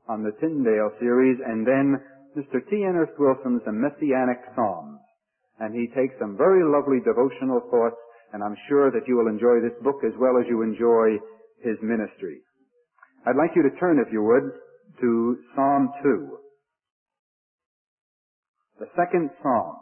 on the Tyndale series, and then Mr. T. Ernest Wilson's The Messianic Psalms. And he takes some very lovely devotional thoughts, and I'm sure that you will enjoy this book as well as you enjoy his ministry. I'd like you to turn, if you would, to Psalm 2. The second Psalm.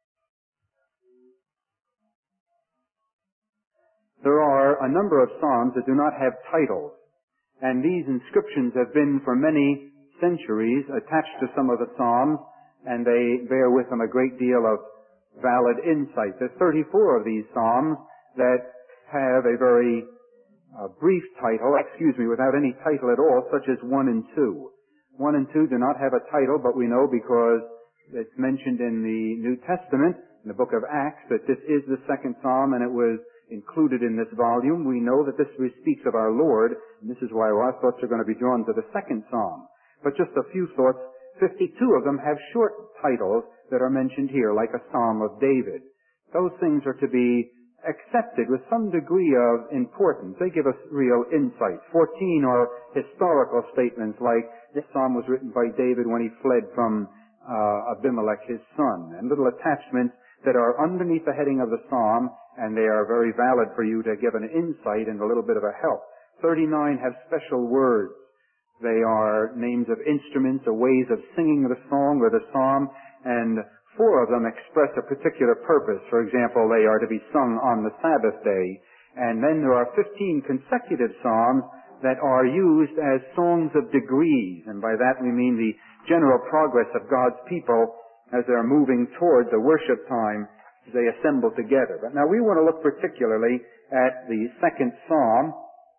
There are a number of Psalms that do not have titles, and these inscriptions have been for many centuries attached to some of the Psalms, and they bear with them a great deal of valid insight. There's 34 of these Psalms that have a very brief title, without any title at all, such as 1 and 2. 1 and 2 do not have a title, but we know because it's mentioned in the New Testament, in the book of Acts, that this is the second Psalm, and it was included in this volume. We know that this speaks of our Lord, and this is why our thoughts are going to be drawn to the second Psalm. But just a few thoughts. 52 of them have short titles that are mentioned here, like a Psalm of David. Those things are to be accepted with some degree of importance. They give us real insight. 14 are historical statements, like this psalm was written by David when he fled from Abimelech, his son, and little attachments that are underneath the heading of the psalm, and they are very valid for you to give an insight and a little bit of a help. 39 have special words. They are names of instruments or ways of singing the song or the psalm, and 4 of them express a particular purpose. For example, they are to be sung on the Sabbath day. And then there are 15 consecutive psalms that are used as songs of degrees, and by that we mean the general progress of God's people as they're moving toward the worship time as they assemble together. But now we want to look particularly at the second psalm,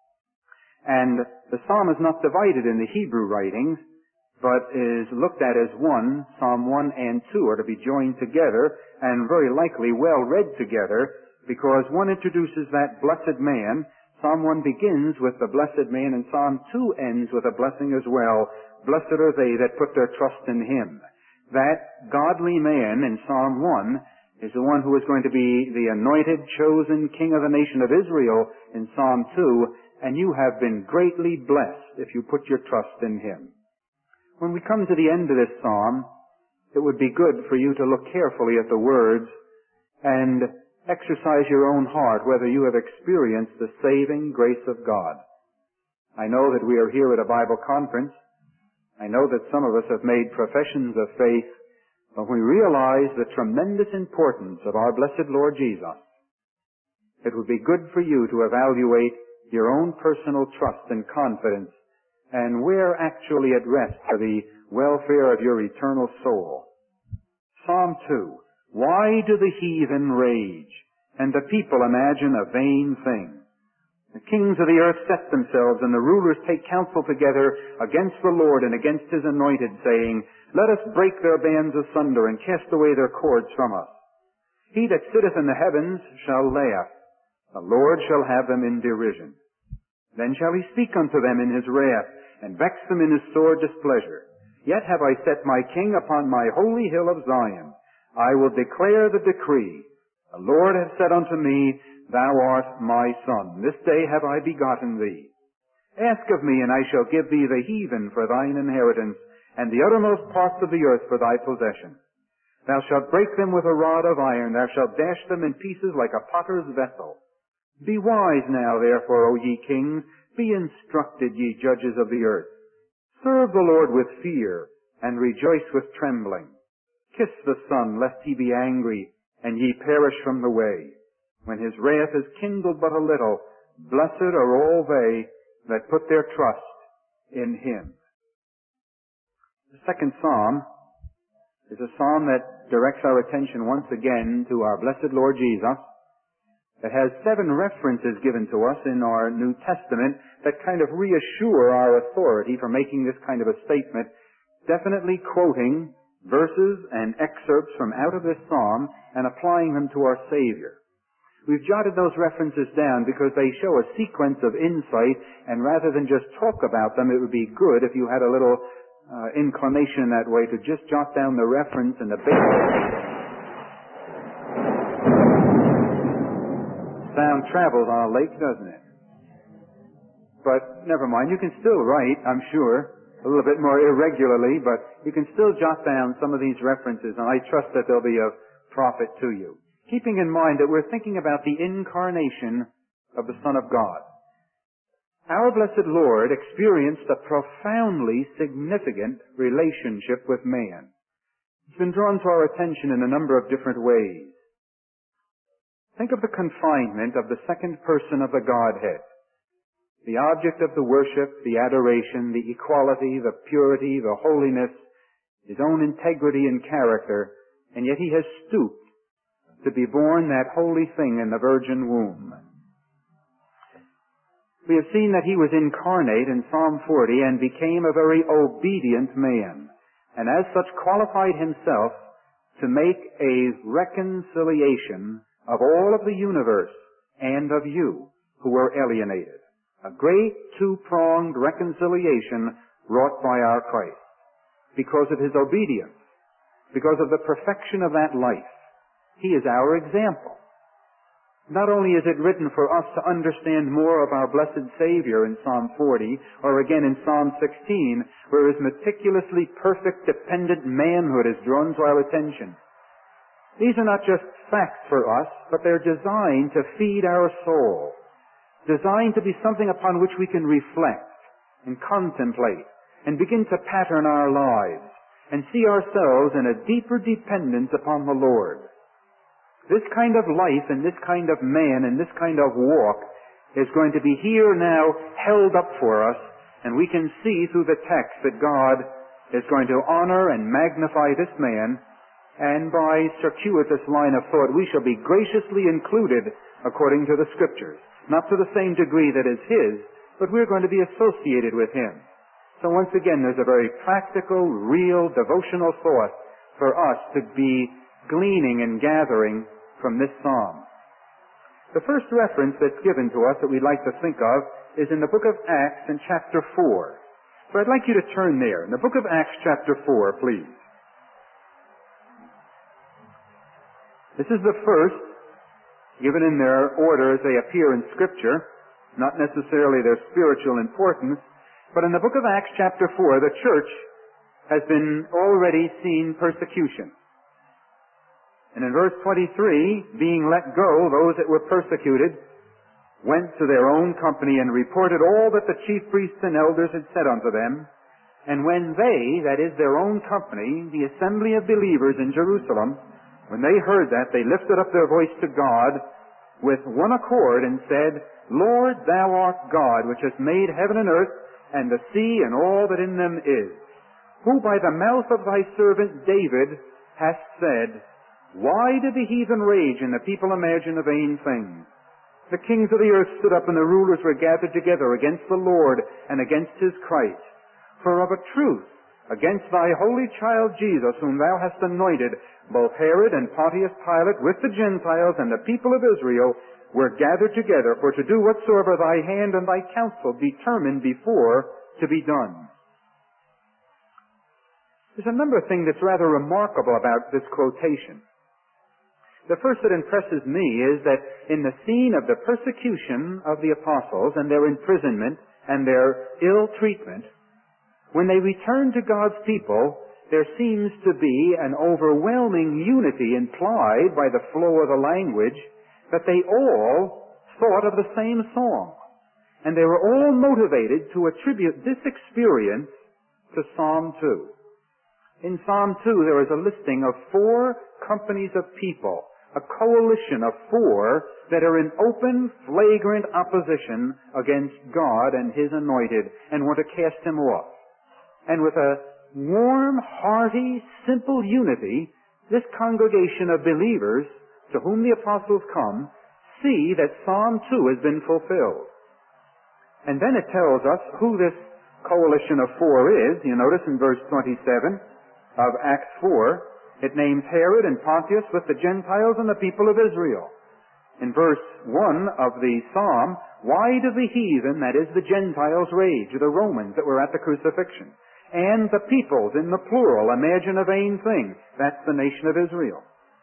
and the psalm is not divided in the Hebrew writings, but is looked at as one. Psalm 1 and 2 are to be joined together, and very likely well read together, because one introduces that blessed man. Psalm 1 begins with the blessed man, and Psalm 2 ends with a blessing as well. Blessed are they that put their trust in him. That godly man in Psalm 1 is the one who is going to be the anointed, chosen king of the nation of Israel in Psalm 2, and you have been greatly blessed if you put your trust in him. When we come to the end of this psalm, it would be good for you to look carefully at the words and exercise your own heart whether you have experienced the saving grace of God. I know that we are here at a Bible conference. I know that some of us have made professions of faith, but we realize the tremendous importance of our blessed Lord Jesus. It would be good for you to evaluate your own personal trust and confidence and where actually at rest for the welfare of your eternal soul. Psalm 2. Why do the heathen rage, and the people imagine a vain thing? The kings of the earth set themselves, and the rulers take counsel together against the Lord and against his anointed, saying, Let us break their bands asunder, and cast away their cords from us. He that sitteth in the heavens shall laugh. The Lord shall have them in derision. Then shall he speak unto them in his wrath, and vex them in his sore displeasure. Yet have I set my king upon my holy hill of Zion. I will declare the decree. The Lord hath said unto me, Thou art my son. This day have I begotten thee. Ask of me, and I shall give thee the heathen for thine inheritance, and the uttermost parts of the earth for thy possession. Thou shalt break them with a rod of iron. Thou shalt dash them in pieces like a potter's vessel. Be wise now, therefore, O ye kings. Be instructed, ye judges of the earth. Serve the Lord with fear, and rejoice with trembling. Kiss the Son, lest he be angry, and ye perish from the way. When his wrath is kindled but a little, blessed are all they that put their trust in him. The second psalm is a psalm that directs our attention once again to our blessed Lord Jesus. It has 7 references given to us in our New Testament that kind of reassure our authority for making this kind of a statement, definitely quoting verses and excerpts from out of this psalm and applying them to our Savior. We've jotted those references down because they show a sequence of insight, and rather than just talk about them, it would be good if you had a little inclination that way to just jot down the reference and the basic. Sound travels on a lake, doesn't it? But never mind, you can still write, I'm sure. a little bit more irregularly, but you can still jot down some of these references, and I trust that they'll be of profit to you. Keeping in mind that we're thinking about the incarnation of the Son of God. Our blessed Lord experienced a profoundly significant relationship with man. It's been drawn to our attention in a number of different ways. Think of the confinement of the second person of the Godhead. The object of the worship, the adoration, the equality, the purity, the holiness, his own integrity and character, and yet he has stooped to be born that holy thing in the virgin womb. We have seen that he was incarnate in Psalm 40 and became a very obedient man, and as such qualified himself to make a reconciliation of all of the universe and of you who were alienated. A great two-pronged reconciliation wrought by our Christ because of his obedience, because of the perfection of that life. He is our example. Not only is it written for us to understand more of our blessed Savior in Psalm 40, or again in Psalm 16, where his meticulously perfect, dependent manhood is drawn to our attention. These are not just facts for us, but they're designed to feed our soul, designed to be something upon which we can reflect and contemplate and begin to pattern our lives and see ourselves in a deeper dependence upon the Lord. This kind of life and this kind of man and this kind of walk is going to be here now held up for us, and we can see through the text that God is going to honor and magnify this man, and by circuitous line of thought we shall be graciously included according to the Scriptures. Not to the same degree that is his, but we're going to be associated with him. So once again, there's a very practical, real, devotional thought for us to be gleaning and gathering from this psalm. The first reference that's given to us that we'd like to think of is in the book of Acts in chapter 4. So I'd like you to turn there. In the book of Acts chapter 4, please. This is the first, given in their order as they appear in Scripture, not necessarily their spiritual importance, but in the book of Acts chapter 4, the church has been already seen persecution. And in verse 23, being let go, those that were persecuted went to their own company and reported all that the chief priests and elders had said unto them. And when they, that is their own company, the assembly of believers in Jerusalem, when they heard that, they lifted up their voice to God with one accord and said, Lord, thou art God, which hast made heaven and earth, and the sea, and all that in them is, who by the mouth of thy servant David hast said, Why did the heathen rage, and the people imagine a vain thing? The kings of the earth stood up, and the rulers were gathered together against the Lord and against his Christ. For of a truth, against thy holy child Jesus, whom thou hast anointed, both Herod and Pontius Pilate with the Gentiles and the people of Israel were gathered together for to do whatsoever thy hand and thy counsel determined before to be done. There's a number of things that's rather remarkable about this quotation. The first that impresses me is that in the scene of the persecution of the apostles and their imprisonment and their ill treatment, when they return to God's people, there seems to be an overwhelming unity implied by the flow of the language that they all thought of the same song. And they were all motivated to attribute this experience to Psalm 2. In Psalm 2, there is a listing of 4 companies of people, a coalition of 4 that are in open, flagrant opposition against God and his anointed and want to cast him off. And with a warm, hearty, simple unity, this congregation of believers to whom the apostles come see that Psalm 2 has been fulfilled. And then it tells us who this coalition of 4 is. You notice in verse 27 of Acts 4, it names Herod and Pontius with the Gentiles and the people of Israel. In verse 1 of the psalm, why do the heathen, that is the Gentiles, rage, the Romans that were at the crucifixion? And the peoples, in the plural, imagine a vain thing. That's the nation of Israel.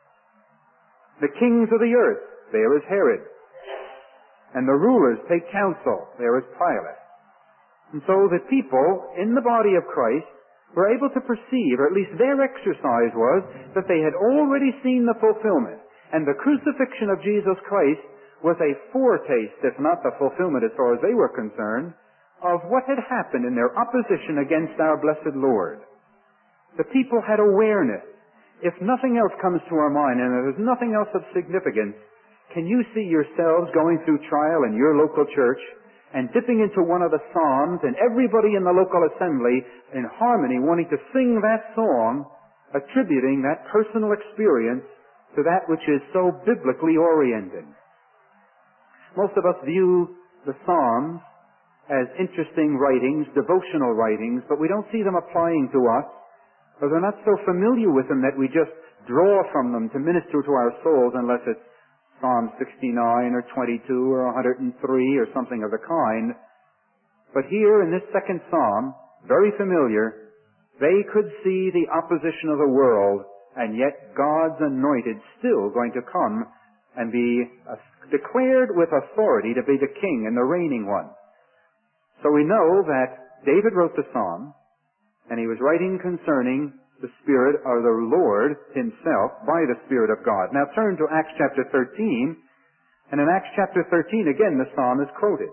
The kings of the earth, there is Herod. And the rulers take counsel, there is Pilate. And so the people in the body of Christ were able to perceive, or at least their exercise was, that they had already seen the fulfillment. And the crucifixion of Jesus Christ was a foretaste, if not the fulfillment as far as they were concerned, of what had happened in their opposition against our blessed Lord. The people had awareness. If nothing else comes to our mind, and there's nothing else of significance, can you see yourselves going through trial in your local church and dipping into one of the psalms, and everybody in the local assembly in harmony wanting to sing that song, attributing that personal experience to that which is so biblically oriented? Most of us view the psalms as interesting writings, devotional writings, but we don't see them applying to us, because we're not so familiar with them that we just draw from them to minister to our souls, unless it's Psalm 69 or 22 or 103 or something of the kind. But here in this second psalm, very familiar, they could see the opposition of the world, and yet God's anointed still going to come and be declared with authority to be the king and the reigning one. So we know that David wrote the psalm, and he was writing concerning the Spirit of the Lord himself by the Spirit of God. Now turn to Acts chapter 13, and in Acts chapter 13 again the psalm is quoted.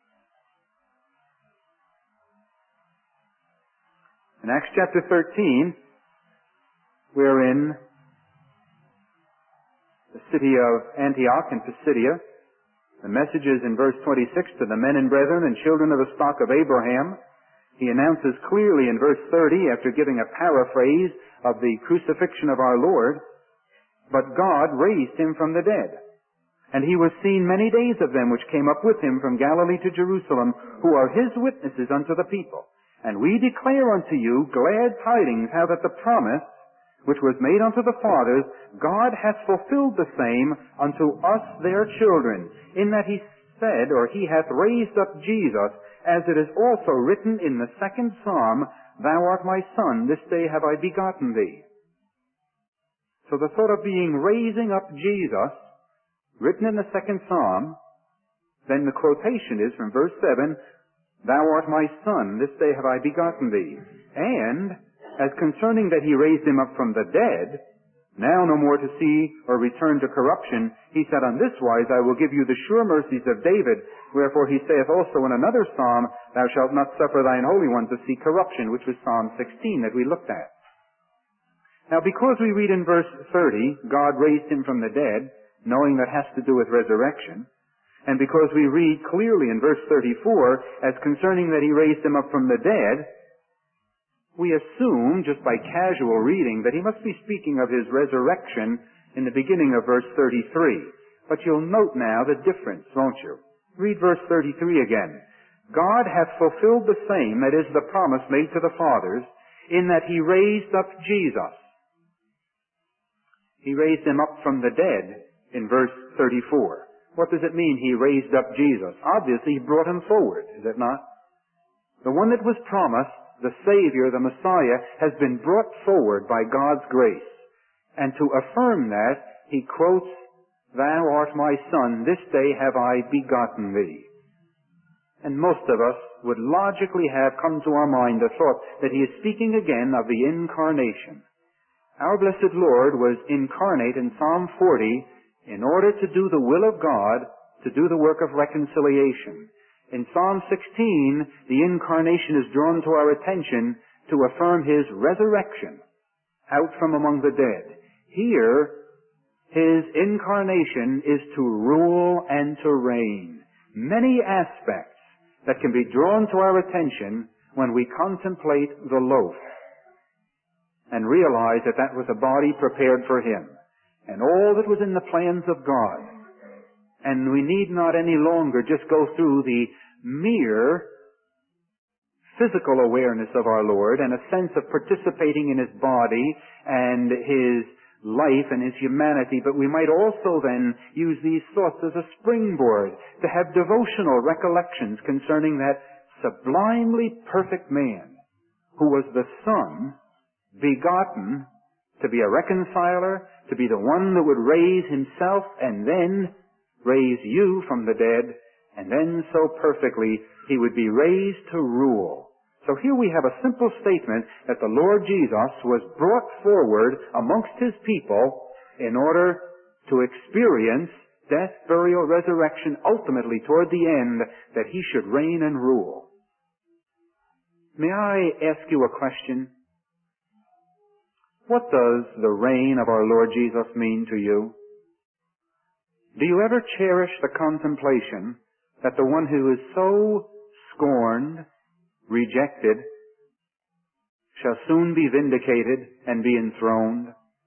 In Acts chapter 13, we're in the city of Antioch in Pisidia. The message is in verse 26, to the men and brethren and children of the stock of Abraham. He announces clearly in verse 30, after giving a paraphrase of the crucifixion of our Lord, but God raised him from the dead. And he was seen many days of them which came up with him from Galilee to Jerusalem, who are his witnesses unto the people. And we declare unto you glad tidings, how that the promise which was made unto the fathers, God hath fulfilled the same unto us their children, in that he said, or he hath raised up Jesus, as it is also written in the second psalm, Thou art my son, this day have I begotten thee. So the thought of being raising up Jesus, written in the second psalm, then the quotation is from verse 7, Thou art my son, this day have I begotten thee. And, as concerning that he raised him up from the dead, now no more to see or return to corruption, he said, On this wise I will give you the sure mercies of David. Wherefore he saith also in another psalm, Thou shalt not suffer thine Holy One to see corruption, which was Psalm 16 that we looked at. Now because we read in verse 30, God raised him from the dead, knowing that has to do with resurrection, and because we read clearly in verse 34, as concerning that he raised him up from the dead, we assume, just by casual reading, that he must be speaking of his resurrection in the beginning of verse 33. But you'll note now the difference, won't you? Read verse 33 again. God hath fulfilled the same, that is the promise made to the fathers, in that he raised up Jesus. He raised him up from the dead in verse 34. What does it mean, he raised up Jesus? Obviously, he brought him forward, is it not? The one that was promised, the Savior, the Messiah, has been brought forward by God's grace. And to affirm that, he quotes, Thou art my son, this day have I begotten thee. And most of us would logically have come to our mind the thought that he is speaking again of the incarnation. Our blessed Lord was incarnate in Psalm 40 in order to do the will of God, to do the work of reconciliation. In Psalm 16, the incarnation is drawn to our attention to affirm his resurrection out from among the dead. Here, his incarnation is to rule and to reign. Many aspects that can be drawn to our attention when we contemplate the loaf and realize that that was a body prepared for him, and all that was in the plans of God. And we need not any longer just go through the mere physical awareness of our Lord and a sense of participating in his body and his life and his humanity, but we might also then use these thoughts as a springboard to have devotional recollections concerning that sublimely perfect man who was the Son, begotten to be a reconciler, to be the one that would raise himself and then raise you from the dead, and then so perfectly He would be raised to rule. So here we have a simple statement that the Lord Jesus was brought forward amongst His people in order to experience death, burial, resurrection, ultimately toward the end, that He should reign and rule. May I ask you a question? What does the reign of our Lord Jesus mean to you? Do you ever cherish the contemplation that the one who is so scorned, rejected, shall soon be vindicated and be enthroned?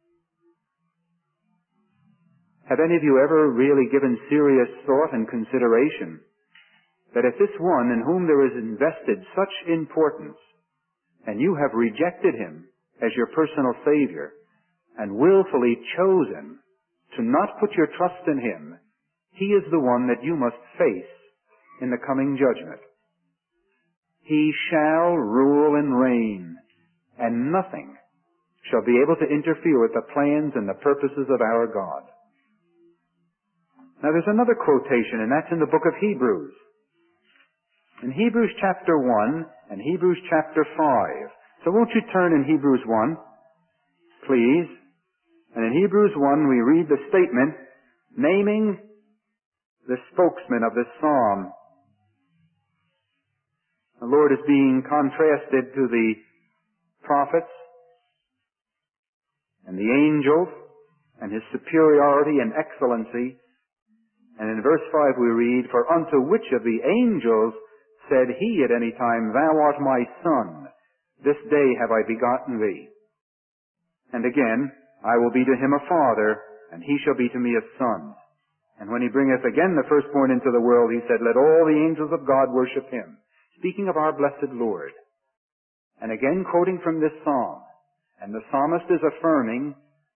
Have any of you ever really given serious thought and consideration that if this one in whom there is invested such importance, and you have rejected Him as your personal Savior, and willfully chosen to not put your trust in Him, He is the one that you must face in the coming judgment. He shall rule and reign, and nothing shall be able to interfere with the plans and the purposes of our God. Now there's another quotation, and that's in the book of Hebrews. In Hebrews chapter 1 and Hebrews chapter 5. So won't you turn in Hebrews 1, please? And in Hebrews 1 we read the statement naming the spokesman of this psalm. The Lord is being contrasted to the prophets and the angels and His superiority and excellency. And in verse 5 we read, "For unto which of the angels said He at any time, Thou art my Son, this day have I begotten Thee. And again, I will be to him a father, and he shall be to me a son. And when He bringeth again the firstborn into the world, He said, Let all the angels of God worship Him." Speaking of our blessed Lord. And again quoting from this psalm. And the psalmist is affirming,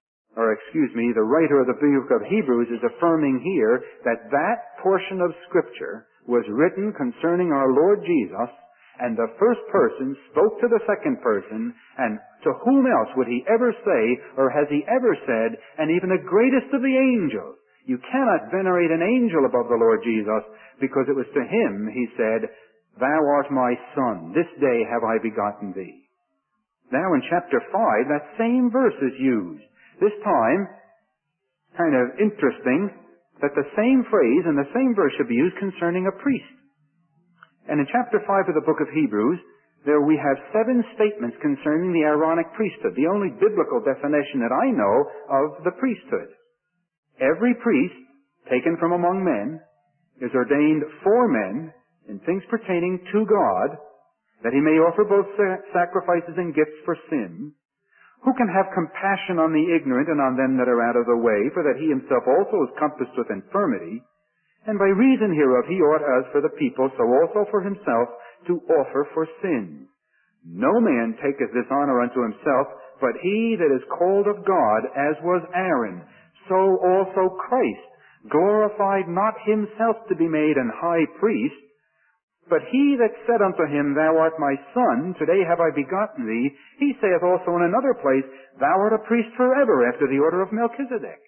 the writer of the book of Hebrews is affirming here that that portion of Scripture was written concerning our Lord Jesus, and the first person spoke to the second person, and to whom else would He ever say, or has He ever said, and even the greatest of the angels? You cannot venerate an angel above the Lord Jesus, because it was to Him He said, Thou art my Son, this day have I begotten Thee. Now in chapter 5, that same verse is used. This time, kind of interesting, that the same phrase and the same verse should be used concerning a priest. And in chapter 5 of the book of Hebrews, there we have 7 statements concerning the Aaronic priesthood, the only biblical definition that I know of the priesthood. Every priest, taken from among men, is ordained for men in things pertaining to God, that he may offer both sacrifices and gifts for sin, who can have compassion on the ignorant and on them that are out of the way, for that he himself also is compassed with infirmity, and by reason hereof he ought, as for the people, so also for himself, to offer for sins. No man taketh this honor unto himself, but he that is called of God, as was Aaron, so also Christ, glorified not himself to be made an high priest, but he that said unto him, Thou art my Son, today have I begotten thee, he saith also in another place, Thou art a priest forever after the order of Melchizedek.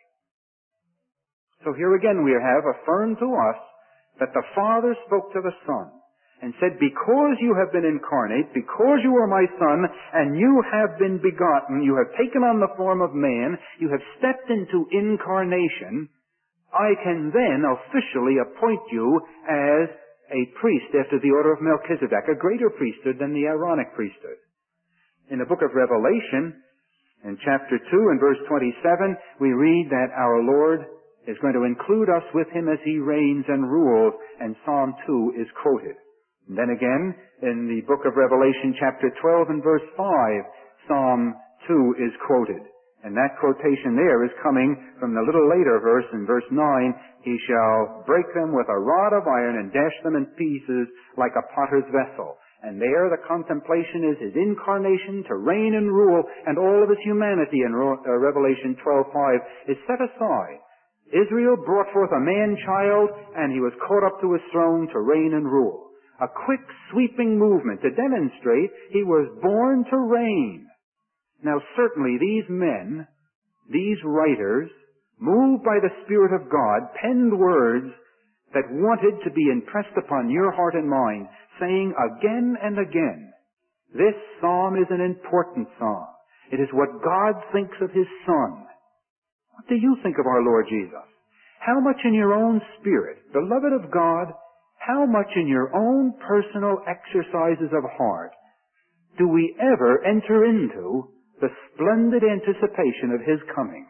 So here again we have affirmed to us that the Father spoke to the Son and said, Because you have been incarnate, because you are my Son, and you have been begotten, you have taken on the form of man, you have stepped into incarnation, I can then officially appoint you as a priest after the order of Melchizedek, a greater priesthood than the Aaronic priesthood. In the book of Revelation, in chapter 2 and verse 27, we read that our Lord is going to include us with Him as He reigns and rules, and Psalm 2 is quoted. And then again, in the book of Revelation, chapter 12 and verse 5, Psalm 2 is quoted. And that quotation there is coming from the little later verse, in verse 9, He shall break them with a rod of iron and dash them in pieces like a potter's vessel. And there the contemplation is His incarnation to reign and rule, and all of His humanity in Revelation 12:5 is set aside. Israel brought forth a man-child, and he was caught up to his throne to reign and rule. A quick, sweeping movement to demonstrate he was born to reign. Now certainly these men, these writers, moved by the Spirit of God, penned words that wanted to be impressed upon your heart and mind saying again and again, this psalm is an important psalm. It is what God thinks of His Son. What do you think of our Lord Jesus? How much in your own spirit, beloved of God, how much in your own personal exercises of heart do we ever enter into the splendid anticipation of His coming?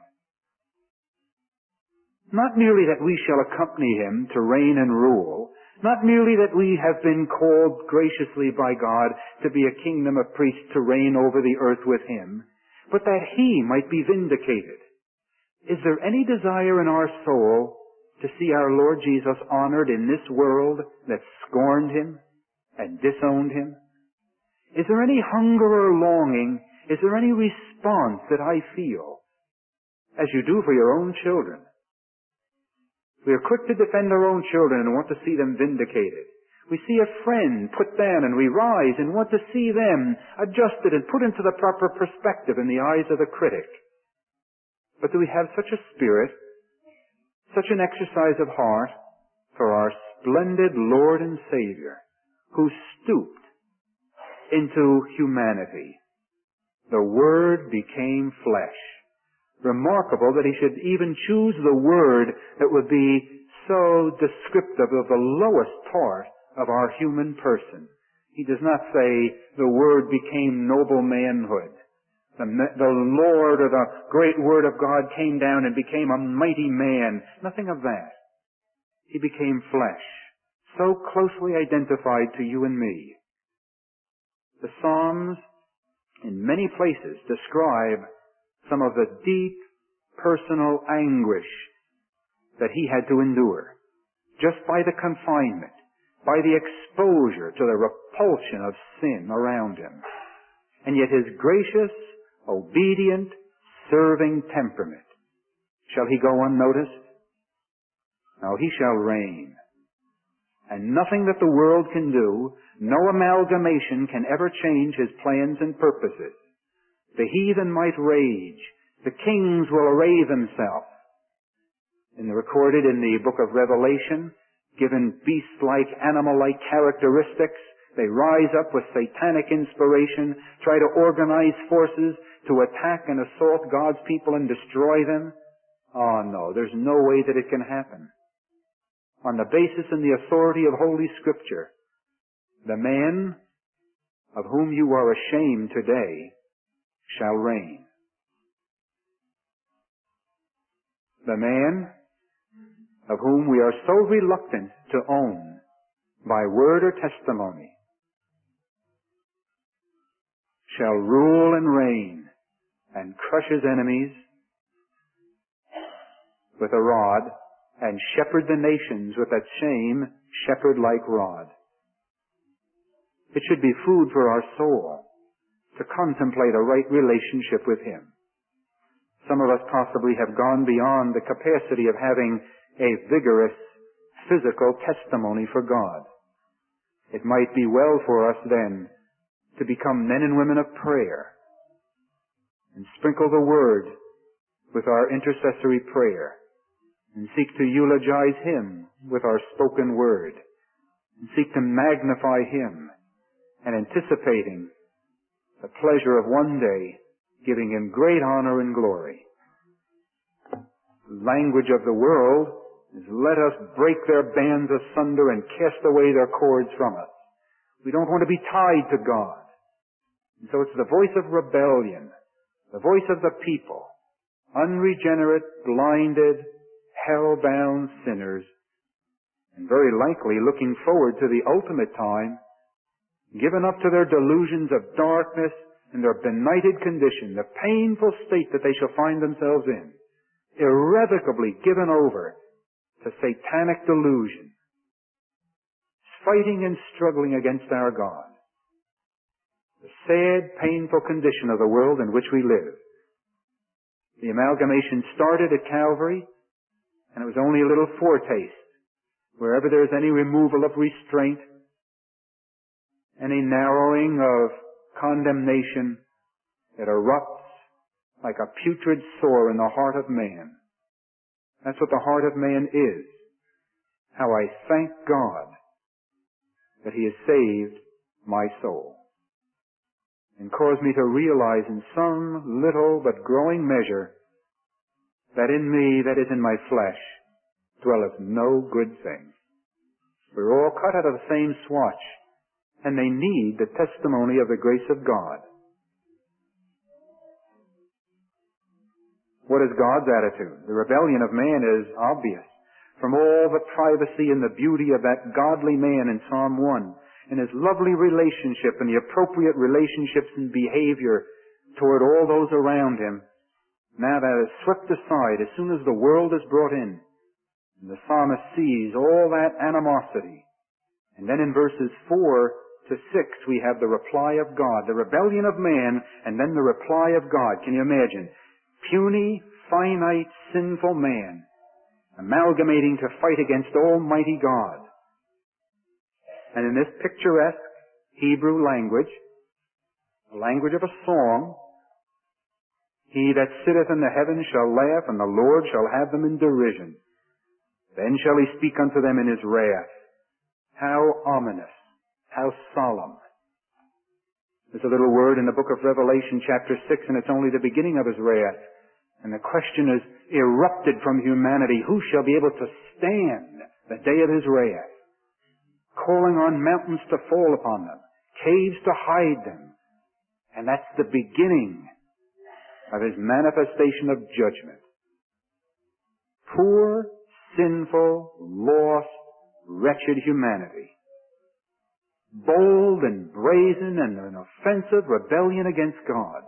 Not merely that we shall accompany Him to reign and rule, not merely that we have been called graciously by God to be a kingdom of priests to reign over the earth with Him, but that He might be vindicated. Is there any desire in our soul to see our Lord Jesus honored in this world that scorned Him and disowned Him? Is there any hunger or longing? Is there any response that I feel, as you do for your own children? We are quick to defend our own children and want to see them vindicated. We see a friend put down and we rise and want to see them adjusted and put into the proper perspective in the eyes of the critic. But do we have such a spirit, such an exercise of heart for our splendid Lord and Savior, who stooped into humanity? The Word became flesh. Remarkable that He should even choose the word that would be so descriptive of the lowest part of our human person. He does not say the Word became noble manhood. The Lord or the great Word of God came down and became a mighty man. Nothing of that. He became flesh, so closely identified to you and me. The Psalms, in many places, describe some of the deep personal anguish that He had to endure just by the confinement, by the exposure to the repulsion of sin around Him. And yet His gracious, obedient, serving temperament, shall He go unnoticed? No, He shall reign. And nothing that the world can do, no amalgamation can ever change His plans and purposes. The heathen might rage. The kings will array themselves. Recorded in the book of Revelation, given beast-like, animal-like characteristics, they rise up with satanic inspiration, try to organize forces to attack and assault God's people and destroy them. Oh no, there's no way that it can happen. On the basis and the authority of Holy Scripture, the man of whom you are ashamed today shall reign. The man of whom we are so reluctant to own by word or testimony shall rule and reign and crush his enemies with a rod and shepherd the nations with that same shepherd-like rod. It should be food for our soul to contemplate a right relationship with Him. Some of us possibly have gone beyond the capacity of having a vigorous physical testimony for God. It might be well for us then to become men and women of prayer and sprinkle the Word with our intercessory prayer and seek to eulogize Him with our spoken word and seek to magnify Him and anticipating the pleasure of one day giving Him great honor and glory. The language of the world is, let us break their bands asunder and cast away their cords from us. We don't want to be tied to God. And so it's the voice of rebellion, the voice of the people, unregenerate, blinded, hell-bound sinners, and very likely looking forward to the ultimate time, given up to their delusions of darkness and their benighted condition, the painful state that they shall find themselves in, irrevocably given over to satanic delusion, fighting and struggling against our God. The sad, painful condition of the world in which we live. The amalgamation started at Calvary, and it was only a little foretaste. Wherever there's any removal of restraint, any narrowing of condemnation, it erupts like a putrid sore in the heart of man. That's what the heart of man is. How I thank God that He has saved my soul, and caused me to realize in some little but growing measure that in me, that is in my flesh, dwelleth no good thing. We're all cut out of the same swatch, and they need the testimony of the grace of God. What is God's attitude? The rebellion of man is obvious. From all the privacy and the beauty of that godly man in Psalm 1, and his lovely relationship and the appropriate relationships and behavior toward all those around him, now that is swept aside as soon as the world is brought in. And the psalmist sees all that animosity. And then in verses 4 to 6 we have the reply of God, the rebellion of man, and then the reply of God. Can you imagine? Puny, finite, sinful man amalgamating to fight against Almighty God. And in this picturesque Hebrew language, the language of a song, he that sitteth in the heavens shall laugh, and the Lord shall have them in derision. Then shall he speak unto them in his wrath. How ominous, how solemn. There's a little word in the book of Revelation chapter 6, and it's only the beginning of his wrath. And the question is erupted from humanity, who shall be able to stand the day of his wrath? Calling on mountains to fall upon them, caves to hide them. And that's the beginning of his manifestation of judgment. Poor, sinful, lost, wretched humanity. Bold and brazen and an offensive rebellion against God.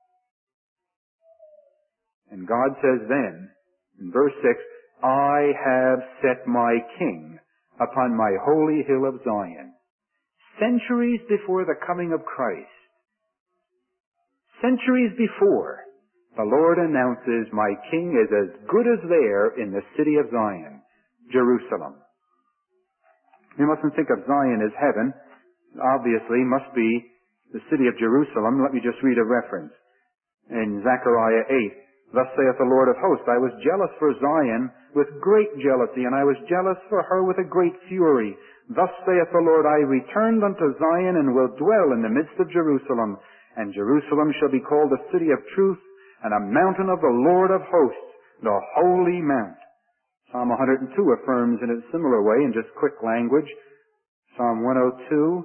And God says then, in verse 6, I have set my king upon my holy hill of Zion. Centuries before the coming of Christ, centuries before, the Lord announces, my king is as good as there in the city of Zion, Jerusalem. You mustn't think of Zion as heaven. Obviously, must be the city of Jerusalem. Let me just read a reference. In Zechariah 8, thus saith the Lord of hosts, I was jealous for Zion with great jealousy, and I was jealous for her with a great fury. Thus saith the Lord, I returned unto Zion, and will dwell in the midst of Jerusalem. And Jerusalem shall be called the city of truth, and a mountain of the Lord of hosts, the holy mount. Psalm 102 affirms in a similar way, in just quick language. Psalm 102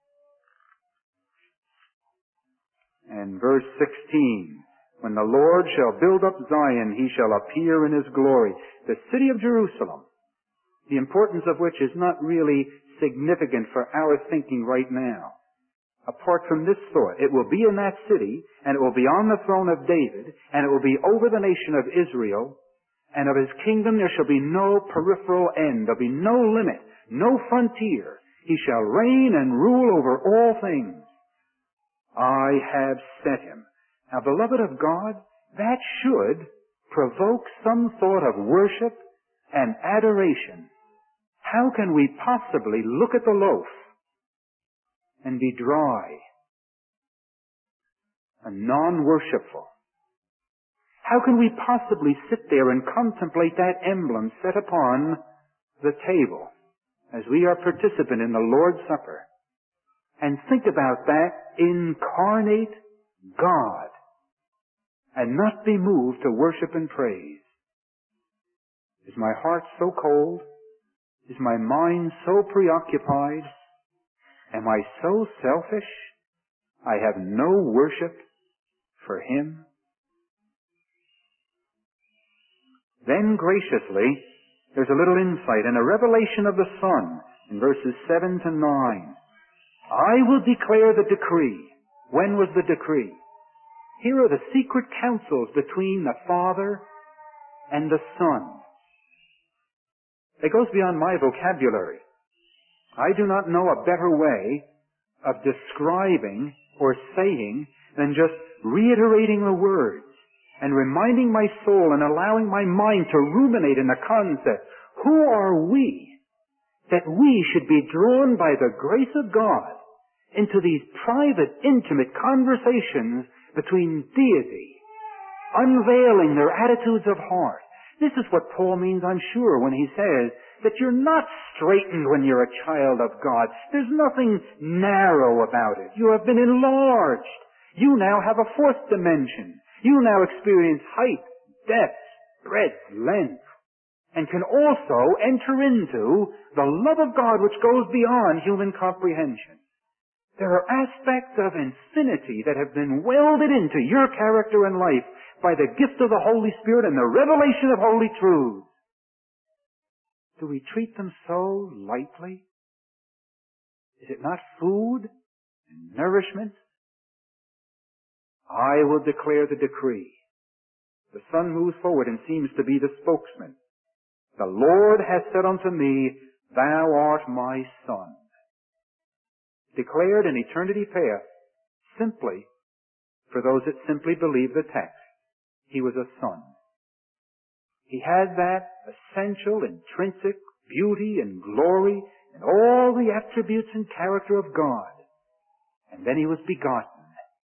and verse 16. When the Lord shall build up Zion, he shall appear in his glory. The city of Jerusalem, the importance of which is not really significant for our thinking right now. Apart from this thought, it will be in that city, and it will be on the throne of David, and it will be over the nation of Israel, and of his kingdom there shall be no peripheral end. There will be no limit, no frontier. He shall reign and rule over all things. I have set him. Now, beloved of God, that should provoke some thought of worship and adoration. How can we possibly look at the loaf and be dry and non-worshipful? How can we possibly sit there and contemplate that emblem set upon the table as we are participant in the Lord's Supper and think about that incarnate God and not be moved to worship and praise? Is my heart so cold? Is my mind so preoccupied? Am I so selfish? I have no worship for Him? Then graciously, there's a little insight and a revelation of the Son in verses 7 to 9. I will declare the decree. When was the decree? Here are the secret counsels between the Father and the Son. It goes beyond my vocabulary. I do not know a better way of describing or saying than just reiterating the words and reminding my soul and allowing my mind to ruminate in the concept. Who are we that we should be drawn by the grace of God into these private, intimate conversations between deity, unveiling their attitudes of heart? This is what Paul means, I'm sure, when he says that you're not straightened when you're a child of God. There's nothing narrow about it. You have been enlarged. You now have a fourth dimension. You now experience height, depth, breadth, length, and can also enter into the love of God which goes beyond human comprehension. There are aspects of infinity that have been welded into your character and life by the gift of the Holy Spirit and the revelation of holy truths. Do we treat them so lightly? Is it not food and nourishment? I will declare the decree. The Son moves forward and seems to be the spokesman. The Lord hath said unto me, Thou art my Son. Declared in eternity past, simply, for those that simply believe the text, he was a son. He had that essential, intrinsic beauty and glory and all the attributes and character of God. And then he was begotten.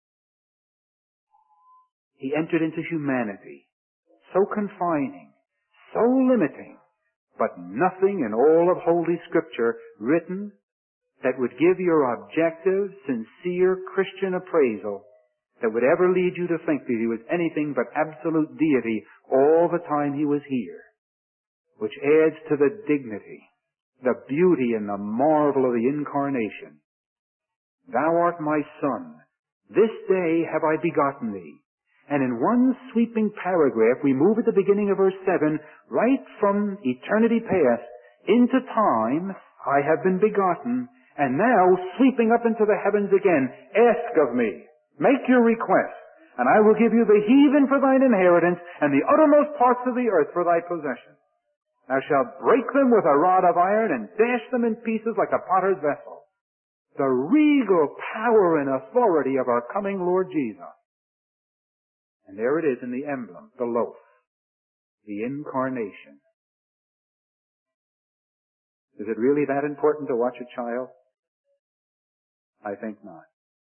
He entered into humanity, so confining, so limiting, but nothing in all of Holy Scripture written that would give your objective, sincere Christian appraisal that would ever lead you to think that he was anything but absolute deity all the time he was here, which adds to the dignity, the beauty, and the marvel of the incarnation. Thou art my Son. This day have I begotten thee. And in one sweeping paragraph, we move at the beginning of verse 7, right from eternity past into time, I have been begotten, and now sweeping up into the heavens again, ask of me, make your request, and I will give you the heathen for thine inheritance, and the uttermost parts of the earth for thy possession. Thou shalt break them with a rod of iron, and dash them in pieces like a potter's vessel. The regal power and authority of our coming Lord Jesus. And there it is in the emblem, the loaf, the incarnation. Is it really that important to watch a child? I think not.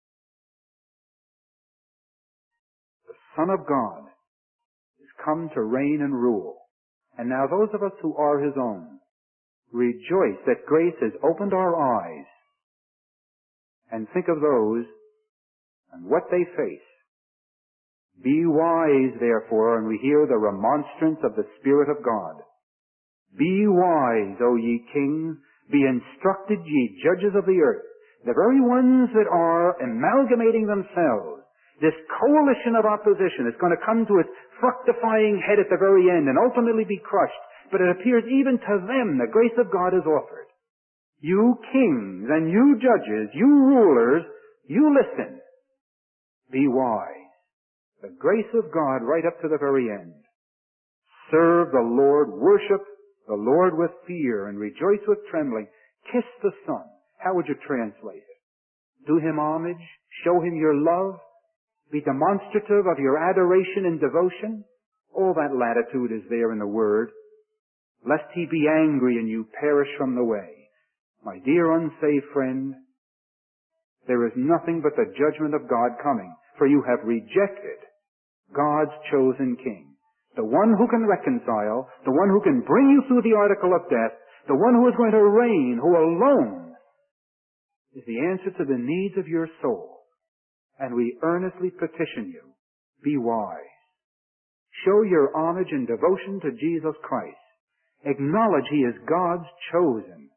The Son of God is come to reign and rule. And now those of us who are his own rejoice that grace has opened our eyes and think of those and what they face. Be wise, therefore, and we hear the remonstrance of the Spirit of God. Be wise, O ye kings, be instructed, ye judges of the earth. The very ones that are amalgamating themselves, this coalition of opposition is going to come to its fructifying head at the very end and ultimately be crushed. But it appears even to them the grace of God is offered. You kings and you judges, you rulers, you listen. Be wise. The grace of God right up to the very end. Serve the Lord, worship the Lord with fear, and rejoice with trembling. Kiss the Son. How would you translate it? Do him homage, show him your love, be demonstrative of your adoration and devotion. All that latitude is there in the Word. Lest he be angry and you perish from the way. My dear unsaved friend, there is nothing but the judgment of God coming, for you have rejected God's chosen King. The one who can reconcile, the one who can bring you through the article of death, the one who is going to reign, who alone is the answer to the needs of your soul. And we earnestly petition you, be wise. Show your homage and devotion to Jesus Christ. Acknowledge he is God's chosen.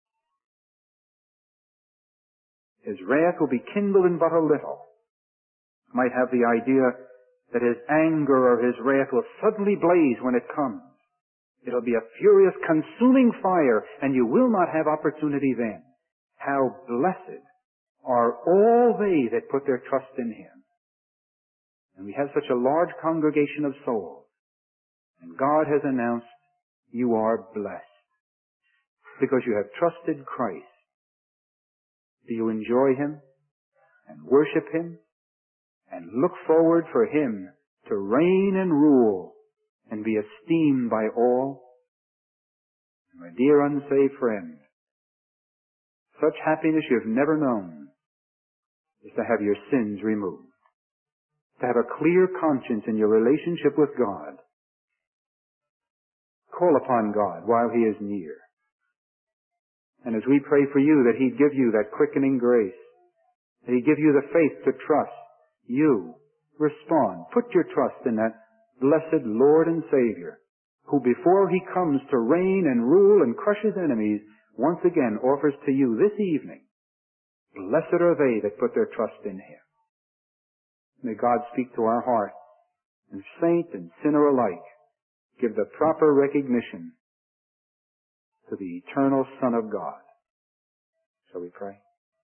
His wrath will be kindled in but a little. Might have the idea that his anger or his wrath will suddenly blaze when it comes. It'll be a furious, consuming fire, and you will not have opportunity then. How blessed are all they that put their trust in him. And we have such a large congregation of souls. And God has announced, you are blessed. Because you have trusted Christ. Do you enjoy him and worship him and look forward for him to reign and rule and be esteemed by all? My dear unsaved friend, such happiness you've never known is to have your sins removed, to have a clear conscience in your relationship with God. Call upon God while he is near. And as we pray for you, that He'd give you that quickening grace, that He'd give you the faith to trust, you respond. Put your trust in that blessed Lord and Savior, who before He comes to reign and rule and crush His enemies, once again offers to you this evening, blessed are they that put their trust in Him. May God speak to our heart, and saint and sinner alike give the proper recognition to the eternal Son of God. Shall we pray?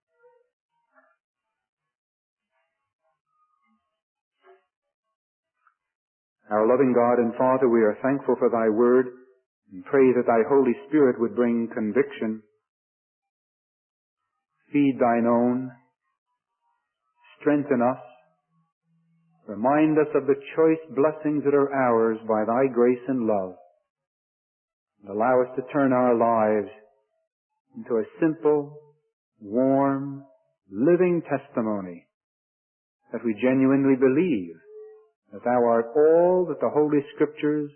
Our loving God and Father, we are thankful for Thy Word and pray that Thy Holy Spirit would bring conviction, feed Thine own, strengthen us, remind us of the choice blessings that are ours by Thy grace and love, and allow us to turn our lives into a simple, warm, living testimony that we genuinely believe that Thou art all that the Holy Scriptures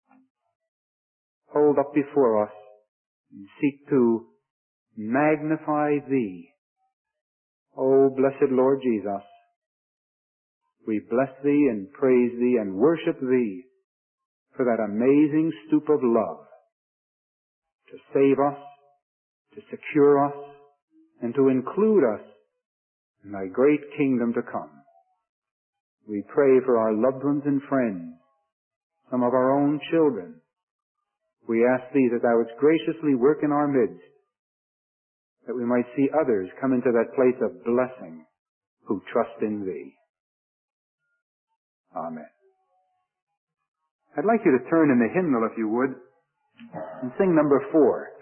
hold up before us and seek to magnify Thee. O blessed Lord Jesus, we bless Thee and praise Thee and worship Thee for that amazing stoop of love to save us, to secure us, and to include us in Thy great kingdom to come. We pray for our loved ones and friends, some of our own children. We ask Thee that Thou wouldst graciously work in our midst, that we might see others come into that place of blessing who trust in Thee. Amen. I'd like you to turn in the hymnal, if you would, and sing number 4.